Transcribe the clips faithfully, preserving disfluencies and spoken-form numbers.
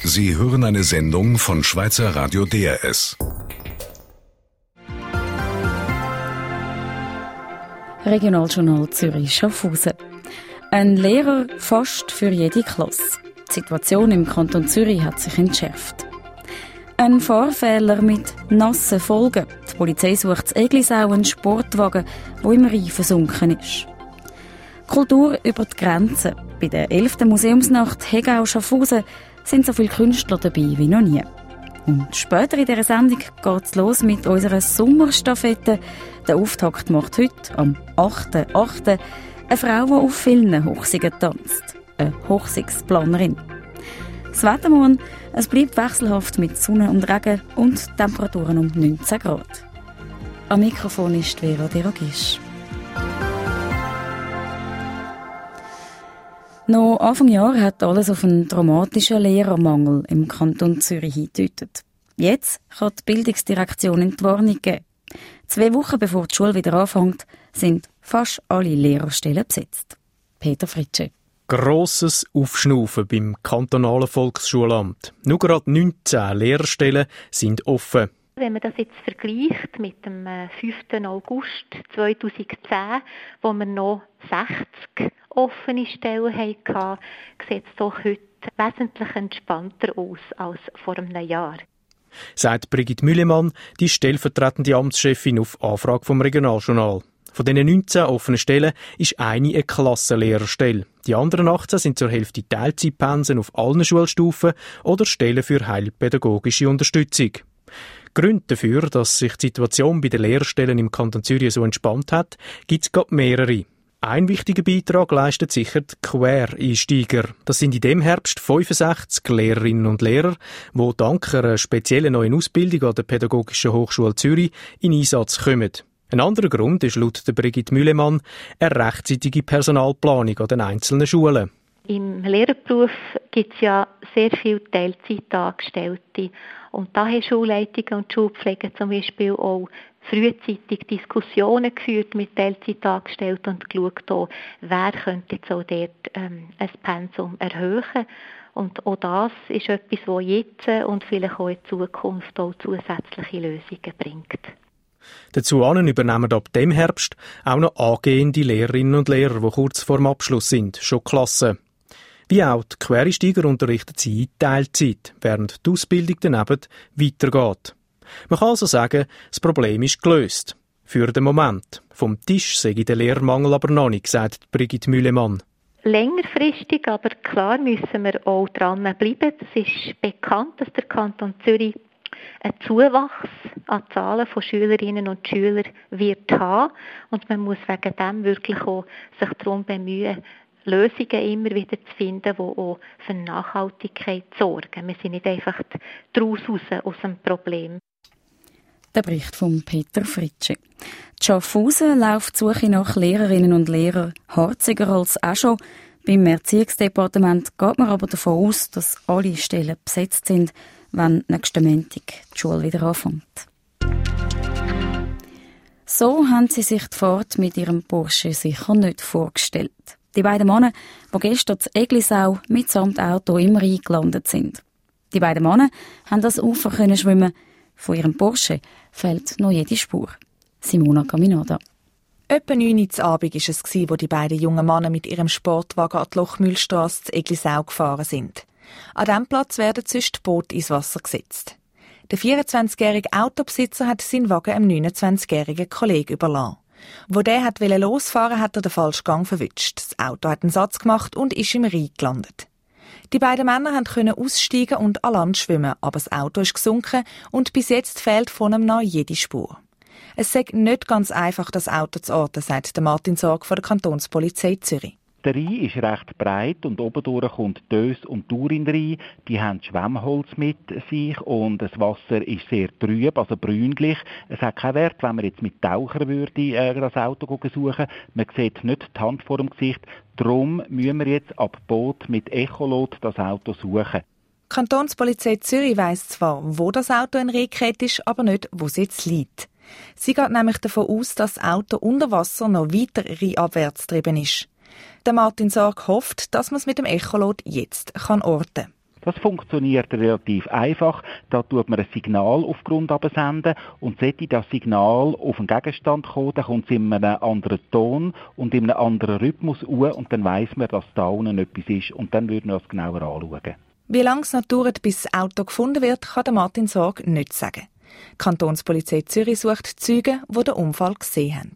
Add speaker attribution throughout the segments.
Speaker 1: Sie hören eine Sendung von Schweizer Radio D R S.
Speaker 2: Regionaljournal Zürich-Schaffhausen. Ein Lehrer fast für jede Klasse. Die Situation im Kanton Zürich hat sich entschärft. Ein Fahrfehler mit nassen Folgen. Die Polizei sucht in Eglisau einen Sportwagen, der im Rhein versunken ist. Kultur über die Grenzen. Bei der elften Museumsnacht Hegau-Schaffhausen sind so viele Künstler dabei wie noch nie. Und später in dieser Sendung geht es los mit unserer Sommerstaffette. Der Auftakt macht heute, am achten achten eine Frau, die auf vielen Hochsigen tanzt. Eine Hochsigsplanerin. Das Wetter morgen, es bleibt wechselhaft mit Sonne und Regen und Temperaturen um neunzehn Grad. Am Mikrofon ist Vera Derogisch. Noch Anfang Jahr hat alles auf einen dramatischen Lehrermangel im Kanton Zürich hingedeutet. Jetzt kann die Bildungsdirektion Entwarnung geben. Zwei Wochen bevor die Schule wieder anfängt, sind fast alle Lehrerstellen besetzt. Peter Fritsche.
Speaker 3: Grosses Aufschnaufen beim kantonalen Volksschulamt. Nur gerade neunzehn Lehrerstellen sind offen.
Speaker 4: Wenn man das jetzt vergleicht mit dem fünften August zweitausendzehn, wo wir noch sechzig offene Stellen hatten, sieht es doch heute wesentlich entspannter aus als vor einem Jahr.
Speaker 3: Sagt Brigitte Müllemann, die stellvertretende Amtschefin auf Anfrage vom Regionaljournal. Von diesen neunzehn offenen Stellen ist eine eine Klassenlehrerstelle. Die anderen achtzehn sind zur Hälfte Teilzeitpensen auf allen Schulstufen oder Stellen für heilpädagogische Unterstützung. Gründe dafür, dass sich die Situation bei den Lehrerstellen im Kanton Zürich so entspannt hat, gibt es gerade mehrere. Ein wichtiger Beitrag leistet sicher die Quereinsteiger. Das sind in dem Herbst fünfundsechzig Lehrerinnen und Lehrer, die dank einer speziellen neuen Ausbildung an der Pädagogischen Hochschule Zürich in Einsatz kommen. Ein anderer Grund ist laut der Brigitte Müllemann eine rechtzeitige Personalplanung an den einzelnen Schulen.
Speaker 4: Im Lehrerberuf gibt es ja sehr viele Teilzeitangestellte. Und da haben Schulleitungen und Schulpflege zum Beispiel auch frühzeitig Diskussionen geführt mit Teilzeitangestellten und geschaut, auch, wer könnte jetzt auch dort ähm, ein Pensum erhöhen. Und auch das ist etwas, das jetzt und vielleicht auch in Zukunft auch zusätzliche Lösungen bringt.
Speaker 3: Dazu übernehmen ab dem Herbst auch noch angehende Lehrerinnen und Lehrer, die kurz vor dem Abschluss sind, schon Klassen. Wie auch die Quereinsteiger unterrichten sie in Teilzeit, während die Ausbildung daneben weitergeht. Man kann also sagen, das Problem ist gelöst. Für den Moment. Vom Tisch sei der Lehrermangel aber noch nicht, sagt Brigitte Müllemann.
Speaker 4: Längerfristig, aber klar müssen wir auch dranbleiben. Es ist bekannt, dass der Kanton Zürich einen Zuwachs an Zahlen von Schülerinnen und Schülern wird haben. Und man muss wegen dem wirklich auch sich darum bemühen, Lösungen immer wieder zu finden, die auch für Nachhaltigkeit sorgen. Wir sind nicht einfach daraus raus aus dem Problem.
Speaker 2: Der Bericht von Peter Fritsche. Die Schaffhausen läuft die Suche nach Lehrerinnen und Lehrern harziger als auch schon. Beim Erziehungsdepartement geht man aber davon aus, dass alle Stellen besetzt sind, wenn nächsten Montag die Schule wieder anfängt. So haben sie sich die Fahrt mit ihrem Porsche sicher nicht vorgestellt. Die beiden Männer, die gestern in Eglisau mitsamt Auto im Rhein gelandet sind. Die beiden Männer haben das Ufer können schwimmen. Von ihrem Porsche fehlt noch jede Spur. Simona Caminada.
Speaker 5: Etwa neun Uhr Abend war es, wo die beiden jungen Männer mit ihrem Sportwagen an die Lochmühlstrasse zu Eglisau gefahren sind. An diesem Platz werden sonst Boote ins Wasser gesetzt. Der vierundzwanzigjährige Autobesitzer hat seinen Wagen einem neunundzwanzigjährigen Kollegen überlassen. Wo der hat losfahren, hat er den falschen Gang verwünscht. Das Auto hat einen Satz gemacht und ist im Rhein gelandet. Die beiden Männer konnten aussteigen und an Land schwimmen, aber das Auto ist gesunken und bis jetzt fehlt von ihm noch jede Spur. Es sei nicht ganz einfach, das Auto zu orten, sagt Martin Sorg von der Kantonspolizei Zürich.
Speaker 6: Der Rhein ist recht breit und obendurch kommt Dös und Thurin rein. Die haben Schwemmholz mit sich und das Wasser ist sehr trüb, also brünlich. Es hat keinen Wert, wenn man jetzt mit Tauchern würde, äh, das Auto suchen. Man sieht nicht die Hand vor dem Gesicht. Darum müssen wir jetzt ab Boot mit Echolot das Auto suchen.
Speaker 5: Die Kantonspolizei Zürich weiss zwar, wo das Auto in Rhein gefallen ist, aber nicht, wo es jetzt liegt. Sie geht nämlich davon aus, dass das Auto unter Wasser noch weiter rheinabwärts getrieben ist. Der Martin Sorg hofft, dass man es mit dem Echolot jetzt kann orten kann.
Speaker 6: Das funktioniert relativ einfach. Da tut man ein Signal auf Grund absenden und sollte das Signal auf einen Gegenstand kommen, dann kommt es in einem anderen Ton und in einem anderen Rhythmus uhr und dann weiss man, dass da unten etwas ist und dann würden wir das genauer anschauen.
Speaker 5: Wie lange es noch dauert, bis das Auto gefunden wird, kann der Martin Sorg nicht sagen. Die Kantonspolizei Zürich sucht Zeugen, die den Unfall gesehen haben.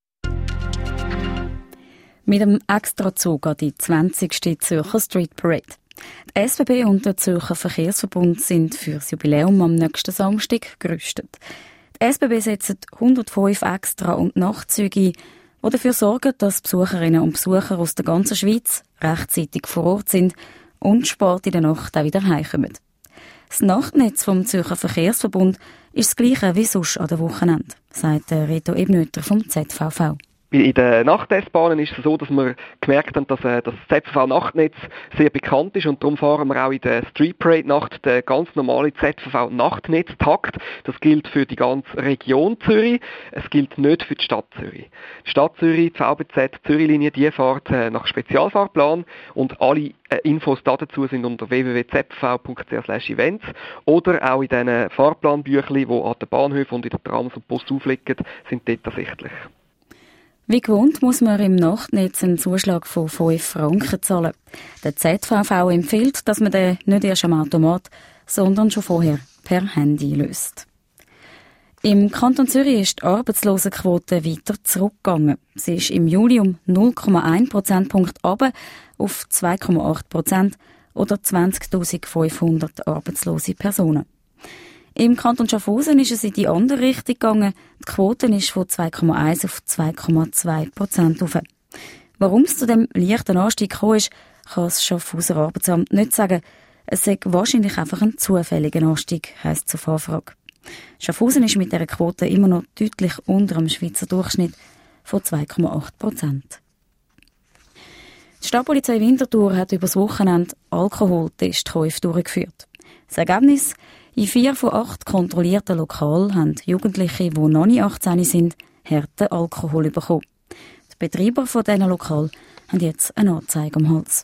Speaker 2: Mit dem Extrazug an die zwanzigste Zürcher Street Parade. Die S B B und der Zürcher Verkehrsverbund sind für das Jubiläum am nächsten Samstag gerüstet. Die S B B setzt hundertfünf Extra- und Nachtzüge ein, die dafür sorgen, dass Besucherinnen und Besucher aus der ganzen Schweiz rechtzeitig vor Ort sind und spät in der Nacht auch wieder heimkommen. Das Nachtnetz vom Zürcher Verkehrsverbund ist das gleiche wie sonst an den Wochenenden, sagt Reto Ebnöter vom Z V V.
Speaker 7: In den Nacht-S-Bahnen ist es so, dass wir gemerkt haben, dass äh, das Z V V-Nachtnetz sehr bekannt ist und darum fahren wir auch in der Street Parade-Nacht den ganz normalen Z V V-Nachtnetztakt. Das gilt für die ganze Region Zürich, es gilt nicht für die Stadt Zürich. Die Stadt Zürich, die V B Z, die Zürich-Linie, die fährt äh, nach Spezialfahrplan und alle äh, Infos dazu sind unter w w w punkt z v v punkt c h slash events oder auch in diesen Fahrplanbüchern, die an den Bahnhöfen und in den Trams und Bus aufliegen, sind dort ersichtlich.
Speaker 2: Wie gewohnt muss man im Nachtnetz einen Zuschlag von fünf Franken zahlen. Der Z V V empfiehlt, dass man den nicht erst am Automat, sondern schon vorher per Handy löst. Im Kanton Zürich ist die Arbeitslosenquote weiter zurückgegangen. Sie ist im Juli um null Komma eins Prozentpunkt runter auf zwei Komma acht Prozent oder zwanzigtausendfünfhundert arbeitslose Personen. Im Kanton Schaffhausen ist es in die andere Richtung gegangen. Die Quote ist von zwei Komma eins auf zwei Komma zwei Prozent hoch. Warum es zu dem leichten Anstieg gekommen ist, kann das Schaffhauser Arbeitsamt nicht sagen. Es sei wahrscheinlich einfach ein zufälliger Anstieg, heisst es zur Anfrage. Schaffhausen ist mit dieser Quote immer noch deutlich unter dem Schweizer Durchschnitt von zwei Komma acht Prozent. Die Stadtpolizei Winterthur hat über das Wochenende Alkoholtestkäufe durchgeführt. Das Ergebnis: in vier von acht kontrollierten Lokalen haben Jugendliche, die noch nicht achtzehn sind, harten Alkohol bekommen. Die Betreiber von diesen Lokalen haben jetzt eine Anzeige am Hals.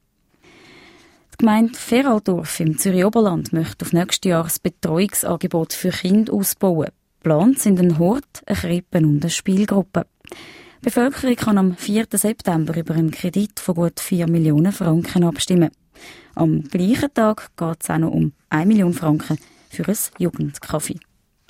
Speaker 2: Die Gemeinde Feraldorf im Zürich-Oberland möchte auf nächstes Jahr das Betreuungsangebot für Kinder ausbauen. Geplant sind ein Hort, eine Krippe und eine Spielgruppe. Die Bevölkerung kann am vierten September über einen Kredit von gut vier Millionen Franken abstimmen. Am gleichen Tag geht es auch noch um eine Million Franken für ein Jugendcafé.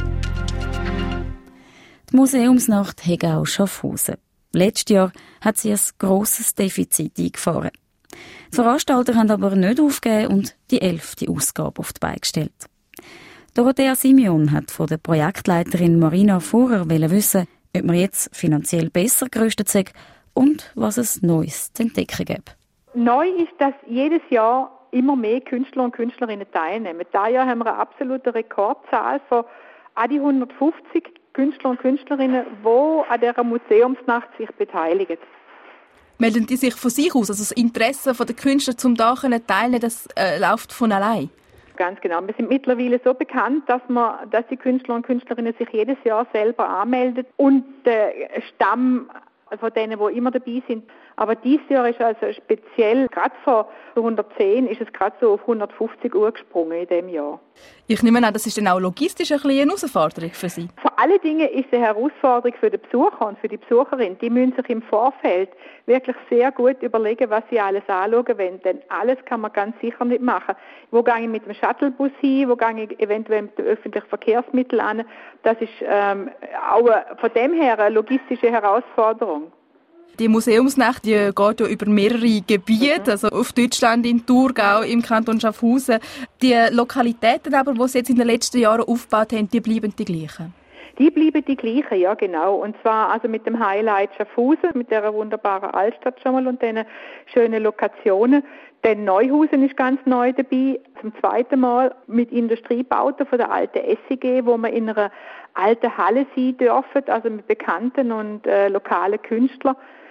Speaker 2: Die Museumsnacht Hegau Schaffhausen. Letztes Jahr hat sie ein grosses Defizit eingefahren. Die Veranstalter haben aber nicht aufgegeben und die elfte Ausgabe auf die Beine gestellt. Dorothea Simeon hat von der Projektleiterin Marina Fuhrer wissen, ob man jetzt finanziell besser gerüstet sei und was es Neues zu entdecken gibt.
Speaker 8: Neu ist, dass jedes Jahr immer mehr Künstler und Künstlerinnen teilnehmen. Dieses Jahr haben wir eine absolute Rekordzahl von an die hundertfünfzig Künstler und Künstlerinnen, die an dieser Museumsnacht sich beteiligen.
Speaker 9: Melden die sich von sich aus? Also das Interesse der Künstler, um da teilnehmen, das äh, läuft von allein?
Speaker 8: Ganz genau. Wir sind mittlerweile so bekannt, dass, man, dass die Künstler und Künstlerinnen sich jedes Jahr selber anmelden und der Stamm von denen, die immer dabei sind. Aber dieses Jahr ist also speziell, gerade von hundertzehn ist es gerade so auf hundertfünfzig Uhr gesprungen in diesem Jahr.
Speaker 9: Ich nehme an, das ist dann auch logistisch ein bisschen eine Herausforderung für Sie.
Speaker 8: Vor allen Dingen ist es eine Herausforderung für den Besucher und für die Besucherin. Die müssen sich im Vorfeld wirklich sehr gut überlegen, was sie alles anschauen wollen. Denn alles kann man ganz sicher nicht machen. Wo gehe ich mit dem Shuttlebus hin? Wo gehe ich eventuell mit dem öffentlichen Verkehrsmittel an? Das ist ähm, auch von dem her eine logistische Herausforderung.
Speaker 9: Die Museumsnacht die geht ja über mehrere Gebiete, mhm. also auf Deutschland, in Thurgau, im Kanton Schaffhausen. Die Lokalitäten aber, die Sie jetzt in den letzten Jahren aufgebaut haben, die bleiben die gleichen?
Speaker 8: Die bleiben die gleichen, ja genau. Und zwar also mit dem Highlight Schaffhausen, mit dieser wunderbaren Altstadt schon mal und diesen schönen Lokationen. Denn Neuhausen ist ganz neu dabei, zum zweiten Mal mit Industriebauten von der alten S I G, wo wir in einer alten Halle sein dürfen, also mit bekannten und äh, lokalen Künstlern.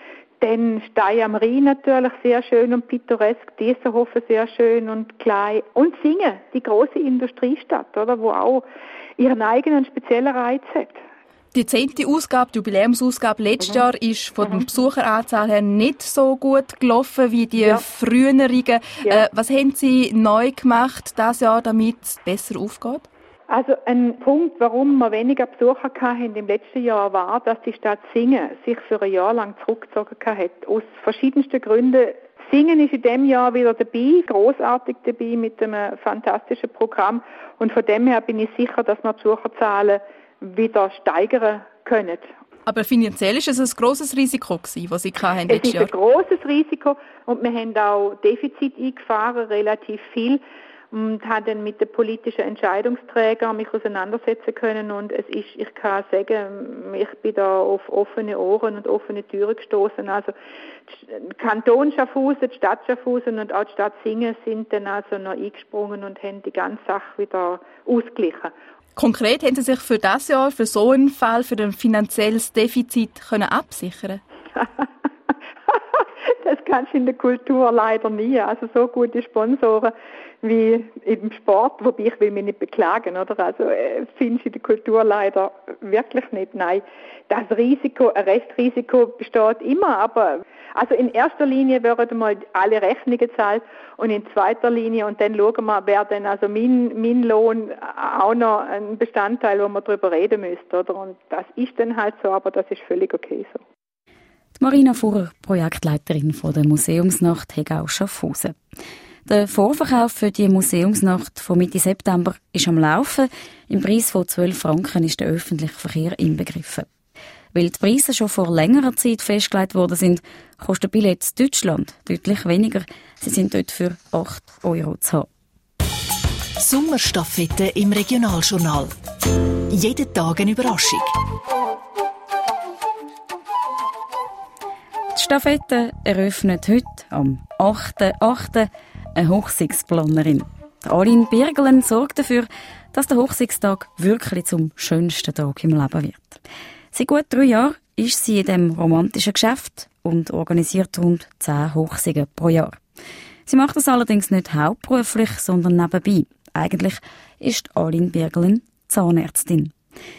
Speaker 8: Dann Stey am Rhein natürlich sehr schön und pittoresk, Diessenhofen sehr schön und klein. Und Singen, die große Industriestadt, oder, wo auch ihren eigenen speziellen Reiz hat.
Speaker 9: Die zehnte Ausgabe, die Jubiläumsausgabe letztes mhm. Jahr ist von der mhm. Besucheranzahl her nicht so gut gelaufen wie die ja. früheren. Ja. Äh, was haben Sie neu gemacht dieses Jahr, damit es besser aufgeht?
Speaker 8: Also ein Punkt, warum wir weniger Besucher hatten im letzten Jahr, war, dass die Stadt Singen sich für ein Jahr lang zurückgezogen hat. Aus verschiedensten Gründen. Singen ist in diesem Jahr wieder dabei, grossartig dabei mit einem fantastischen Programm. Und von dem her bin ich sicher, dass wir die Besucherzahlen wieder steigern können.
Speaker 9: Aber finanziell ist es ein grosses Risiko gewesen, was Sie hatten
Speaker 8: letztes Jahr? Es ist ein grosses Risiko und wir haben auch Defizit eingefahren, relativ viel. Und habe dann mit den politischen Entscheidungsträgern mich auseinandersetzen können und es ist, ich kann sagen, ich bin da auf offene Ohren und offene Türen gestoßen. Also die Kanton Schaffhausen, die Stadt Schaffhausen und auch die Stadt Singen sind dann also noch eingesprungen und haben die ganze Sache wieder ausgeglichen.
Speaker 9: Konkret haben Sie sich für das Jahr, für so einen Fall, für ein finanzielles Defizit können absichern?
Speaker 8: Das kannst du in der Kultur leider nie. Also so gute Sponsoren wie im Sport, wobei ich will mich nicht beklagen, oder? Also äh, findest du in der Kultur leider wirklich nicht. Nein, das Risiko, ein Restrisiko besteht immer, aber also in erster Linie werden mal alle Rechnungen gezahlt und in zweiter Linie und dann schauen wir, wer denn also mein, mein Lohn auch noch ein Bestandteil, wo man darüber reden müsste, oder? Und das ist dann halt so, aber das ist völlig okay so.
Speaker 2: Marina Fuhrer, Projektleiterin von der Museumsnacht Hegau-Schaffhausen. Der Vorverkauf für die Museumsnacht von Mitte September ist am Laufen. Im Preis von zwölf Franken ist der öffentliche Verkehr inbegriffen. Weil die Preise schon vor längerer Zeit festgelegt worden sind, kostet Billett in Deutschland deutlich weniger. Sie sind dort für acht Euro zu haben.
Speaker 10: Sommerstaffette im Regionaljournal. Jeden Tag eine Überraschung.
Speaker 2: Die Staffette eröffnet heute, am achten achten eine Hochsigsplanerin. Aline Birgelen sorgt dafür, dass der Hochsigstag wirklich zum schönsten Tag im Leben wird. Seit gut drei Jahren ist sie in diesem romantischen Geschäft und organisiert rund zehn Hochsigen pro Jahr. Sie macht das allerdings nicht hauptberuflich, sondern nebenbei. Eigentlich ist Aline Birgelen Zahnärztin.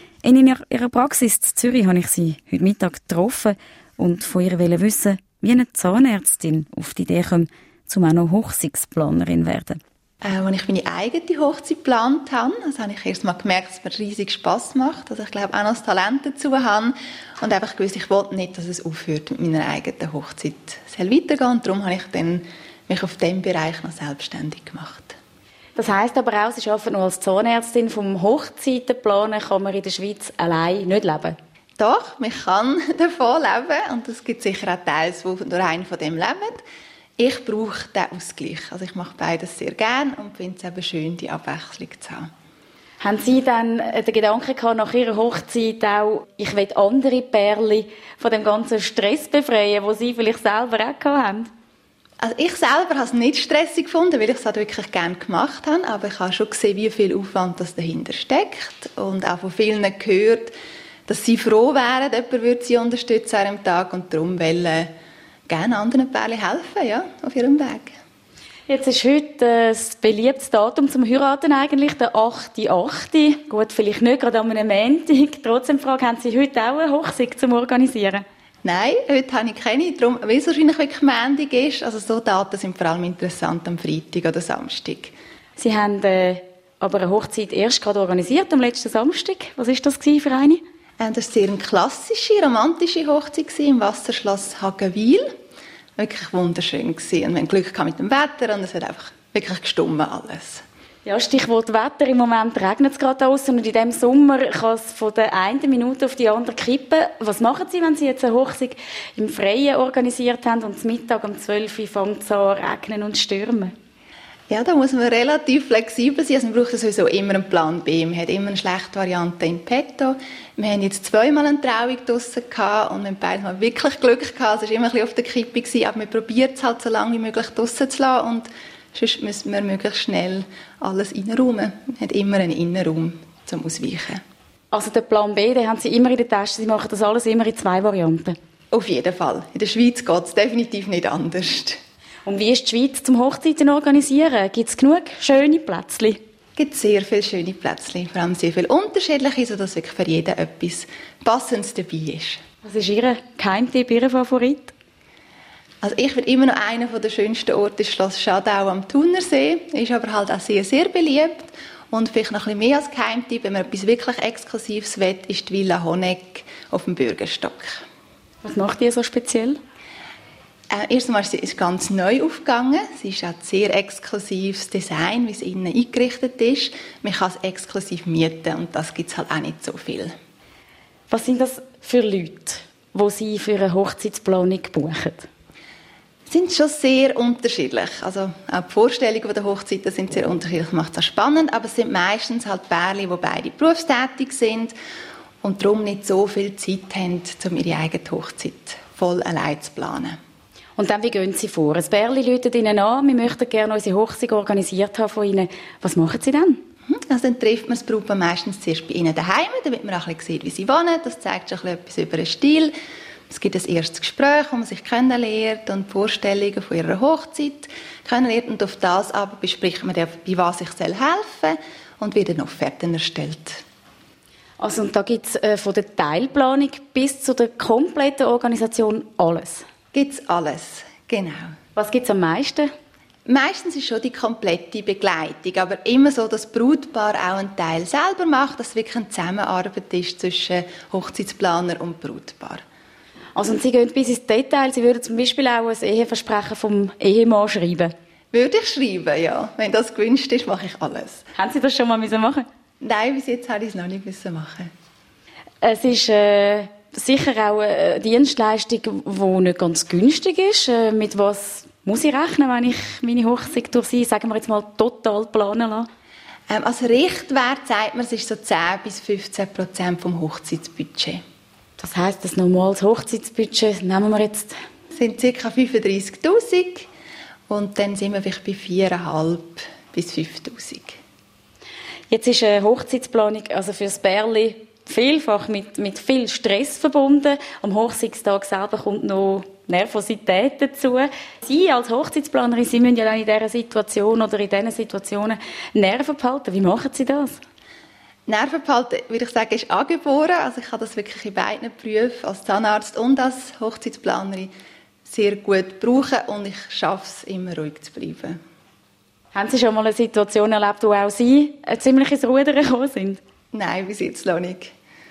Speaker 2: In ihrer Praxis in Zürich habe ich sie heute Mittag getroffen und von ihr wissen, wie eine Zahnärztin auf die Idee kommt, um auch noch Hochzeitsplanerin zu werden.
Speaker 11: Äh, als ich meine eigene Hochzeit geplant habe, also habe ich erst mal gemerkt, dass es mir riesig Spass macht, dass ich glaube auch noch das Talent dazu habe und einfach gewusst, ich wollte nicht, dass es aufhört mit meiner eigenen Hochzeit. Es soll weitergehen und darum habe ich dann mich auf diesem Bereich noch selbstständig gemacht.
Speaker 2: Das heisst aber auch, Sie arbeiten nur als Zahnärztin. Vom Hochzeitenplanen kann man in der Schweiz allein nicht leben.
Speaker 11: Doch, man kann davon leben und es gibt sicher auch Teile, die nur einen von dem leben. Ich brauche den Ausgleich. Also ich mache beides sehr gerne und finde es eben schön, die Abwechslung zu haben.
Speaker 2: Haben Sie dann den Gedanken gehabt, nach Ihrer Hochzeit auch, ich will andere Pärchen von dem ganzen Stress befreien, den Sie vielleicht selber auch gehabt haben?
Speaker 11: Also ich selber habe es nicht stressig gefunden, weil ich es halt wirklich gerne gemacht habe. Aber ich habe schon gesehen, wie viel Aufwand das dahinter steckt. Und auch von vielen gehört, dass sie froh wären, jemand würde sie unterstützen an einem Tag und darum wollen gerne anderen Pärchen helfen, ja, auf ihrem Weg.
Speaker 2: Jetzt ist heute das beliebtes Datum zum Heiraten eigentlich, der achte achte Gut, vielleicht nicht gerade an einem Montag. Trotzdem Frage, haben Sie heute auch eine Hochzeit zum Organisieren?
Speaker 11: Nein, heute habe ich keine, darum, weil es wahrscheinlich wirklich Montag ist. Also so Daten sind vor allem interessant am Freitag oder Samstag.
Speaker 2: Sie haben äh, aber eine Hochzeit erst gerade organisiert, am letzten Samstag. Was war das für eine?
Speaker 11: Das war sehr eine klassische, romantische Hochzeit im Wasserschloss Hagenwil. Wirklich wunderschön gewesen. Und wir hatten Glück mit dem Wetter und es hat einfach wirklich gestummen alles.
Speaker 2: Ja, Stichwort Wetter. Im Moment regnet es gerade aus und in diesem Sommer kann es von der einen Minute auf die andere kippen. Was machen Sie, wenn Sie jetzt eine Hochzeit im Freien organisiert haben und zum Mittag um zwölf Uhr fängt es an regnen und stürmen?
Speaker 11: Ja, da muss man relativ flexibel sein. Also man braucht sowieso immer einen Plan B. Man hat immer eine schlechte Variante in petto. Wir haben jetzt zweimal eine Trauung draussen gehabt und wir haben beide mal wirklich Glück gehabt. Es war immer ein bisschen auf der Kippe gewesen, aber wir probieren es halt so lange wie möglich draussen zu lassen und sonst müssen wir möglichst schnell alles reinräumen. Man hat immer einen Innenraum zum Ausweichen.
Speaker 2: Also den Plan B, den haben Sie immer in der Tasche. Sie machen das alles immer in zwei Varianten?
Speaker 11: Auf jeden Fall. In der Schweiz geht es definitiv nicht anders.
Speaker 2: Und wie ist die Schweiz zum Hochzeiten organisieren? Gibt es genug schöne Plätzchen?
Speaker 11: gibt sehr viele schöne Plätzchen, vor allem sehr viele unterschiedliche, sodass wirklich für jeden etwas Passendes dabei ist.
Speaker 2: Was ist Ihr Geheimtipp, Ihr Favorit?
Speaker 11: Also ich finde immer noch einer der schönsten Orte ist Schloss Schadau am Thunersee. Ist aber halt auch sehr, sehr beliebt. Und vielleicht noch ein bisschen mehr als Geheimtipp, wenn man etwas wirklich Exklusives will, ist die Villa Honeck auf dem Bürgerstock.
Speaker 2: Was macht die so speziell?
Speaker 11: Äh, erst einmal ist sie ganz neu aufgegangen. Sie ist auch ein sehr exklusives Design, wie es innen eingerichtet ist. Man kann es exklusiv mieten und das gibt es halt auch nicht so viel.
Speaker 2: Was sind das für Leute, die Sie für eine Hochzeitsplanung buchen?
Speaker 11: Sind schon sehr unterschiedlich. Also auch die Vorstellungen der Hochzeiten sind sehr unterschiedlich. Das macht es auch spannend, aber es sind meistens halt Pärchen, die beide berufstätig sind und darum nicht so viel Zeit haben, um ihre eigene Hochzeit voll allein zu planen.
Speaker 2: Und dann, wie gehen Sie vor? Ein Pärchen läutet Ihnen an, wir möchten gerne unsere Hochzeit organisiert haben von Ihnen. Was machen Sie dann?
Speaker 11: Also dann trifft man das Brautpaar meistens zuerst bei Ihnen daheim, damit man auch ein bisschen sieht, wie sie wohnen. Das zeigt schon ein bisschen etwas über den Stil. Es gibt ein erstes Gespräch, wo man sich kennenlernt und Vorstellungen von ihrer Hochzeit kennenlernt. Und auf das aber bespricht man, bei was ich helfen soll und wird dann Offerten erstellt.
Speaker 2: Also und da gibt es äh, von der Teilplanung bis zu der kompletten Organisation alles?
Speaker 11: Gibt es alles, genau.
Speaker 2: Was gibt es am meisten?
Speaker 11: Meistens ist schon die komplette Begleitung, aber immer so, dass das Brautpaar auch einen Teil selber macht, dass es wirklich eine Zusammenarbeit ist zwischen Hochzeitsplaner und Brautpaar.
Speaker 2: Also und Sie gehen bis ins Detail, Sie würden zum Beispiel auch ein Eheversprechen vom Ehemann schreiben?
Speaker 11: Würde ich schreiben, ja. Wenn das gewünscht ist, mache ich alles.
Speaker 2: Haben Sie das schon mal machen?
Speaker 11: Nein, bis jetzt habe ich es noch nicht machen.
Speaker 2: Es ist äh, sicher auch eine Dienstleistung, die nicht ganz günstig ist. Äh, mit was muss ich rechnen, wenn ich meine Hochzeit durch Sie, sagen wir jetzt mal, total planen lasse?
Speaker 11: Ähm, als Richtwert sagt man, es ist so zehn bis fünfzehn Prozent vom Hochzeitsbudget.
Speaker 2: Das heisst, das normales Hochzeitsbudget, nehmen wir jetzt...
Speaker 11: Das sind ca. fünfunddreissigtausend und dann sind wir vielleicht bei viertausendfünfhundert bis fünftausend.
Speaker 2: Jetzt ist eine Hochzeitsplanung also für das Pärchen vielfach mit, mit viel Stress verbunden. Am Hochzeitstag selber kommt noch Nervosität dazu. Sie als Hochzeitsplanerin, Sie müssen ja auch in dieser Situation oder in diesen Situationen Nerven behalten. Wie machen Sie das?
Speaker 11: Nerven behalten, würde ich sagen, ist angeboren. Also ich habe das wirklich in beiden Berufen, als Zahnarzt und als Hochzeitsplanerin, sehr gut brauchen und ich schaffe es, immer ruhig zu bleiben.
Speaker 2: Haben Sie schon mal eine Situation erlebt, wo auch Sie ziemlich ins Rudern gekommen sind?
Speaker 11: Nein, bis jetzt noch nicht.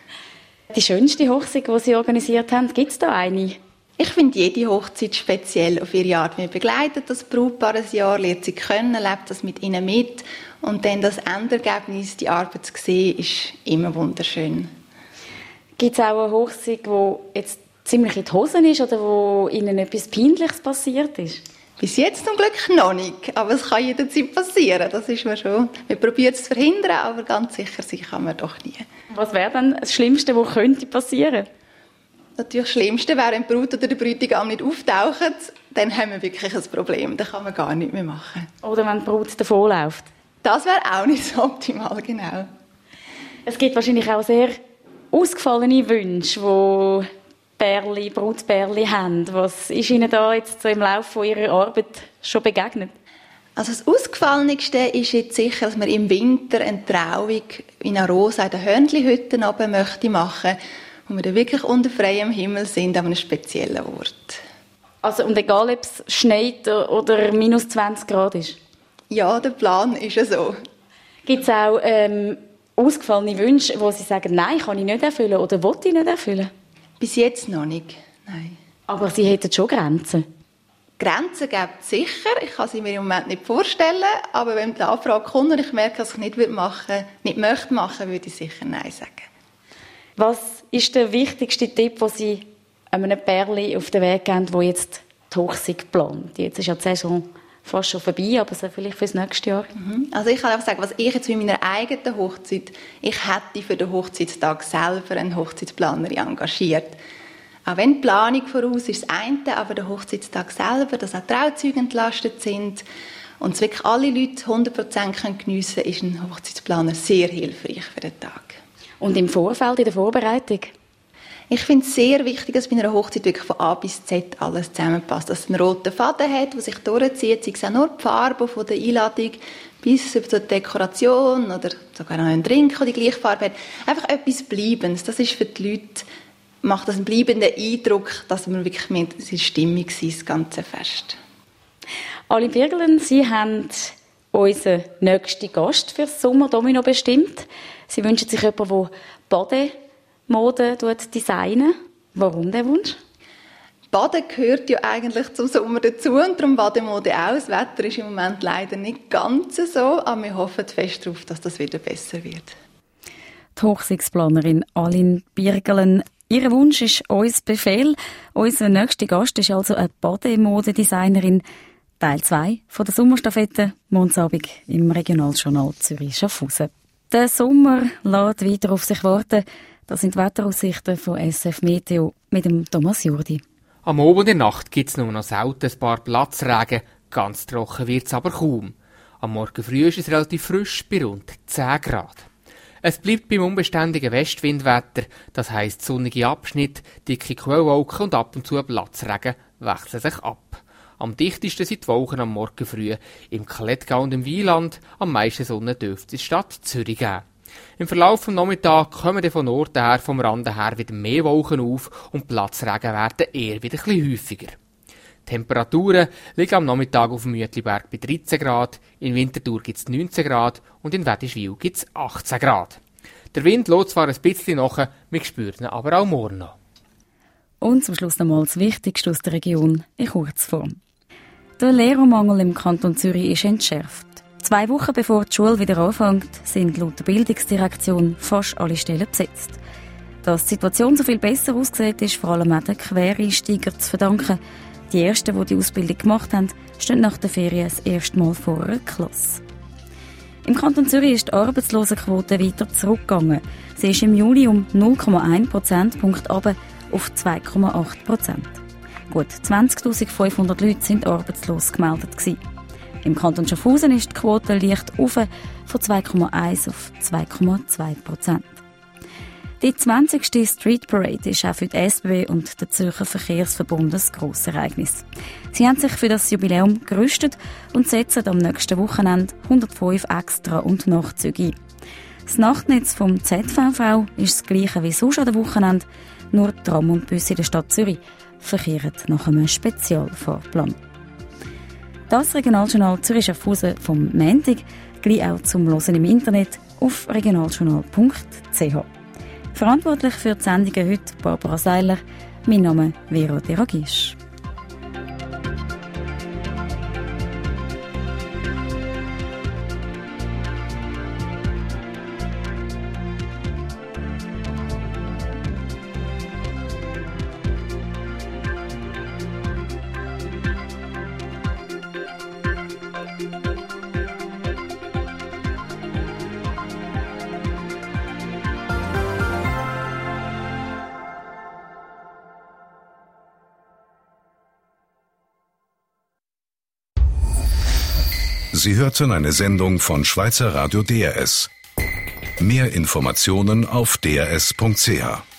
Speaker 2: Die schönste Hochzeit, die Sie organisiert haben, gibt es da eine?
Speaker 11: Ich finde jede Hochzeit speziell auf ihre Art. Wir begleiten das Brautpaar ein Jahr, lernt sie kennen, lebt das mit ihnen mit und dann das Endergebnis, die Arbeit zu sehen, ist immer wunderschön.
Speaker 2: Gibt es auch eine Hochzeit, die jetzt ziemlich in die Hosen ist oder wo Ihnen etwas Peinliches passiert ist?
Speaker 11: Bis jetzt zum Glück noch nicht, aber es kann jederzeit passieren. Das ist mir schon. Wir probieren es zu verhindern, aber ganz sicher sein kann man doch nie.
Speaker 2: Was wäre dann das Schlimmste, was könnte passieren?
Speaker 11: Natürlich das Schlimmste wäre, wenn die Braut oder der Bräutigam nicht auftauchen, dann haben wir wirklich ein Problem. Dann kann man gar nichts mehr machen.
Speaker 2: Oder wenn die Braut davonläuft?
Speaker 11: Das wäre auch nicht so optimal, genau.
Speaker 2: Es gibt wahrscheinlich auch sehr ausgefallene Wünsche, die Pärli, Brautpärli haben. Was ist Ihnen da jetzt so im Laufe Ihrer Arbeit schon begegnet?
Speaker 11: Also das Ausgefallenste ist jetzt sicher, dass man im Winter eine Trauung in Arosa in der Hörnli-Hütte oben möchte machen, wo wir dann wirklich unter freiem Himmel sind, an einem speziellen Ort.
Speaker 2: Also und egal, ob es schneit oder minus zwanzig Grad ist?
Speaker 11: Ja, der Plan ist ja so.
Speaker 2: Gibt es auch ähm, ausgefallene Wünsche, wo Sie sagen, nein, kann ich nicht erfüllen oder will ich nicht erfüllen?
Speaker 11: Bis jetzt noch nicht, nein.
Speaker 2: Aber Sie hätten schon Grenzen?
Speaker 11: Grenzen gibt es sicher. Ich kann sie mir im Moment nicht vorstellen. Aber wenn die Anfrage kommt und ich merke, dass ich nicht machen, nicht möchte machen, würde ich sicher Nein sagen. Was
Speaker 2: ist der wichtigste Tipp, den Sie einem Pärchen auf den Weg geben, das jetzt die Hochzeit plant? Jetzt ist ja die Saison fast schon vorbei, aber so vielleicht für das nächste Jahr.
Speaker 11: Also ich kann einfach sagen, was ich jetzt mit meiner eigenen Hochzeit, ich hätte für den Hochzeitstag selber eine Hochzeitsplanerin engagiert. Auch wenn die Planung voraus ist, das eine, aber der Hochzeitstag selber, dass auch Trauzeuge entlastet sind und es wirklich alle Leute hundert Prozent geniessen können, ist ein Hochzeitsplaner sehr hilfreich für den Tag.
Speaker 2: Und im Vorfeld, in der Vorbereitung?
Speaker 11: Ich finde es sehr wichtig, dass bei einer Hochzeit wirklich von A bis Z alles zusammenpasst. Dass es einen roten Faden hat, der sich durchzieht, sei es auch nur die Farbe von der Einladung bis über zur Dekoration oder sogar noch einen Drink, der die gleiche Farbe hat. Einfach etwas Bleibendes. Das ist für die Leute, macht das einen bleibenden Eindruck, dass man wirklich mit in Stimmung sind, das ganze Fest.
Speaker 2: Ali Birgelen, Sie haben unseren nächsten Gast für das Sommerdomino bestimmt. Sie wünschen sich jemanden, der Bademode designen. Warum der Wunsch?
Speaker 11: Baden gehört ja eigentlich zum Sommer dazu und darum Bademode auch. Das Wetter ist im Moment leider nicht ganz so, aber wir hoffen fest darauf, dass das wieder besser wird.
Speaker 2: Die Hochzeitsplanerin Aline Birgelen. Ihr Wunsch ist uns Befehl. Unser nächster Gast ist also eine Bademodedesignerin. Teil zwei von der Sommerstaffette, Mondsabend im Regionaljournal Zürich-Schaffhausen. Der Sommer lässt weiter auf sich warten. Das sind die Wetteraussichten von S F Meteo mit dem Thomas Jurdi.
Speaker 12: Am Abend und in der Nacht gibt es nur noch selten ein paar Platzregen. Ganz trocken wird es aber kaum. Am Morgen früh ist es relativ frisch bei rund zehn Grad. Es bleibt beim unbeständigen Westwindwetter, das heisst sonnige Abschnitte, dicke Quellwolken und ab und zu Platzregen wechseln sich ab. Am dichtesten sind die Wolken am Morgen früh im Klettgau und im Wieland, am meisten Sonne dürfte es in der Stadt Zürich geben. Im Verlauf des Nachmittags kommen dann von Norden her, vom Rand her wieder mehr Wolken auf und Platzregen werden eher wieder ein bisschen häufiger. Die Temperaturen liegen am Nachmittag auf dem Mütliberg bei dreizehn Grad, in Winterthur gibt es neunzehn Grad und in Wädischwil gibt es achtzehn Grad. Der Wind lässt zwar ein bisschen nach, wir spüren ihn aber auch morgen noch.
Speaker 2: Und zum Schluss nochmal das Wichtigste aus der Region in Kurzform. Der Lehrermangel im Kanton Zürich ist entschärft. Zwei Wochen bevor die Schule wieder anfängt, sind laut der Bildungsdirektion fast alle Stellen besetzt. Dass die Situation so viel besser aussieht, ist vor allem auch den Quereinsteigern zu verdanken. Die Ersten, die die Ausbildung gemacht haben, stehen nach der Ferien das erste Mal vor einer Klasse. Im Kanton Zürich ist die Arbeitslosenquote weiter zurückgegangen. Sie ist im Juli um null Komma eins Prozentpunkt runter auf zwei Komma acht Prozent. Gut zwanzigtausendfünfhundert Leute sind arbeitslos gemeldet gewesen. Im Kanton Schaffhausen ist die Quote leicht auf von zwei Komma eins auf zwei Komma zwei Prozent. Die zwanzigste Street Parade ist auch für die S B B und den Zürcher Verkehrsverbund ein grosses Ereignis. Sie haben sich für das Jubiläum gerüstet und setzen am nächsten Wochenende hundertfünf Extra- und Nachtzüge ein. Das Nachtnetz vom Z V V ist das gleiche wie sonst an den Wochenende, nur Tram und Busse in der Stadt Zürich verkehren nach einem Spezialfahrplan. Das Regionaljournal Zürich-Schaffhausen vom Montag, gleich auch zum Hören im Internet auf regionaljournal punkt c h. Verantwortlich für die Sendungen heute Barbara Seiler. Mein Name ist Vero Deragisch.
Speaker 1: Sie hörten eine Sendung von Schweizer Radio D R S. Mehr Informationen auf d r s punkt c h.